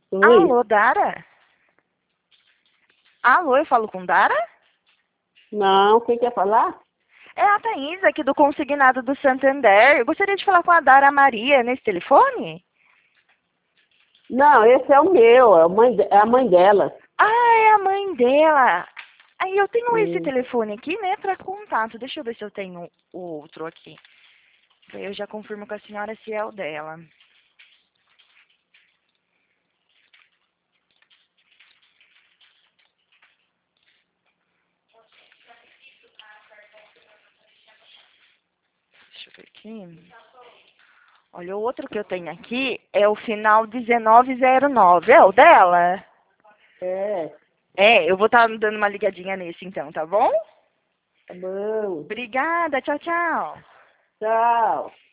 Oi? Alô, Dara? Alô, eu falo com Dara? Não, quem quer falar? É a Thaís aqui do Consignado do Santander. Eu gostaria de falar com a Dara Maria nesse telefone? Não, esse é o meu, é a mãe dela. Ah, é a mãe dela. Aí eu tenho esse Sim. telefone aqui, né, para contato. Deixa eu ver se eu tenho o outro aqui. Daí eu já confirmo com a senhora se é o dela. Deixa eu ver aqui. Olha, o outro que eu tenho aqui é o final 1909. É o dela? É, É, eu vou estar dando uma ligadinha nesse então, tá bom? tá bom. Obrigada, tchau, tchau. Tchau.